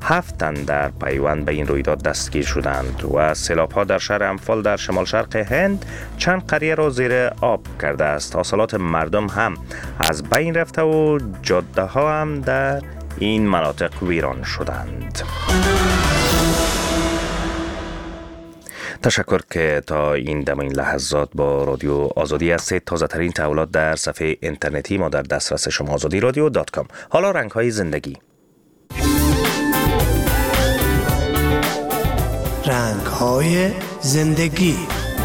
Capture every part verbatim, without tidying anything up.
هفت تن در پیوند به این رویداد دستگیر شدند و سیلاب‌ها در شهر امفال در شمال شرق هند چند قریه را زیر آب کرده است. حاصلات مردم هم از بین رفته و جاده ها هم در این مناطق ویران شدند. تشکر که تا این دم این لحظات با رادیو آزادی هستید. تازه ترین تحولات در صفحه اینترنتی ما در دسترس شما آزادی رادیو دات کام. حالا رنگ های زندگی. رنگ های زندگی.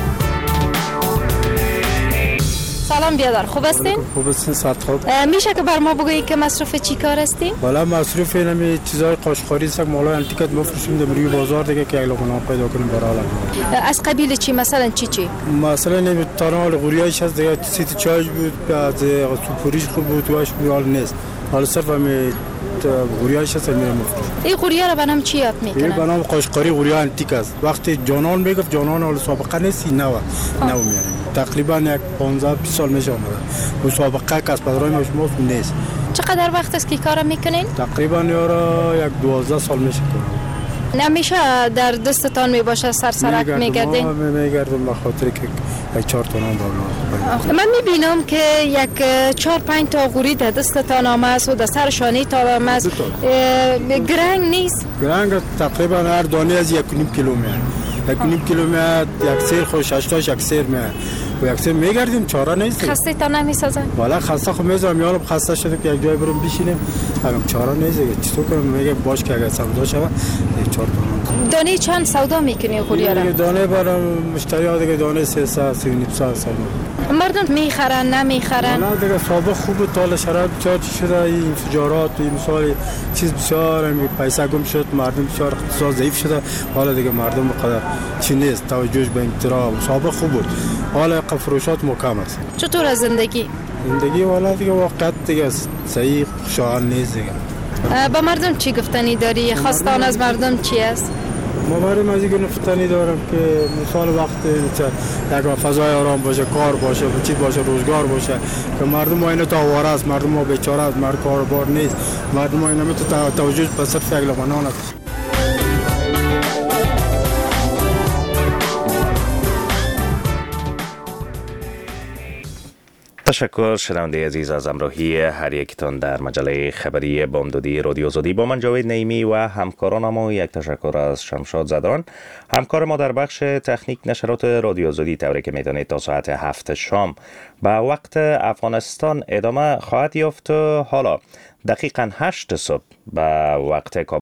سلام بیادر، خوب هستین؟ خوب هستین، صد خوب. میشه که بر ما بگویید که مصرف چی کار هستین؟ بالا مصرف اینمی چیزای قاشقاری است که مالا انتیکت مفروشیم در روی بازار دیگه که اگه لغنا پیدا کنیم برای از قبیل چی؟ مثلا چی چی؟ مثلا این تانال غوریایش هست دیگه، سیت چای بود، از سوپوریش خوب بود، واش میال نیست. حالا صرف می غوریایش هست میرم مفروش. این غوریا رو بنام چی یاد میکنن؟ این بنام قاشقاری غوریا انتیک است. وقتی جانان میگفت جانان حالا سابقه نیست، نو نو میاریم. تقریبا یک پانزده بیست سال میشه اومده. مسابقه کسب پدرای ما شما نیست. چقدر وقت است که کارو میکنین؟ تقریبا یارا یک دوازده سال میشه. نمیشه در دستتان میباشه سرسرک میگردین؟ من میگردم به خاطر که یک چهار تا نام بالا. من میبینم که یک چهار پنج تا غوری در دستتان آمد و در سر شانه تا آمد. گرنگ نیست؟ گرنگ تقریبا هر دانه از یک و نیم کیلو میاد. یک و نیم کیلو میاد، یک سیر خوش هشتاش یک سیر میاد. و یک سیر میگردیم چاره نیست. خسته تا نمیسازن؟ والا خسته خب میذارم یارم خسته شده که یک جای برم بشینیم. همین چاره نیست. چطور کنم میگه باش که اگه سودا شود چهار تا دانه چند سودا میکنی غوریا را؟ دانه برام مشتری ها دیگه دانه سیصد سی و نیم سودا. مردم میخرن نمیخرن؟ نه دیگه سابق خوب تا شرایط بسیار چی شده، این انفجارات این مثال چیز بسیار پیسه گم شد، مردم بسیار اقتصاد ضعیف شده. حالا دیگه مردم بقدر چی نیست، توجهش به انترا سابق خوب بود، حالا فروشات مکم است. چطور از زندگی؟ زندگی والا دیگه واقعا دیگه صحیح خوشحال نیست دیگه. با مردم چی گفتنی داری؟ خواستان از مردم چی است؟ ما مردم از این گفتنی دارم که مثال وقت یک فضای آرام باشه، کار باشه، چیز باشه، روزگار باشه، که مردم ما اینا تا آواره است، مردم ما بیچاره است، مرد کاربار نیست، مردم ما اینا تو توجه به صرف یک لقمه است. تشکر شنونده عزیز از همراهی هر یکتان در مجله خبری بامدادی رادیو آزادی. با من جاوید نعیمی و همکارانم و یک تشکر از شمشاد زدران همکار ما در بخش تکنیک نشرات رادیو آزادی، طوری که میدانید تا ساعت هفت شام به وقت افغانستان ادامه خواهد یافت. حالا دقیقاً هشت صبح به وقت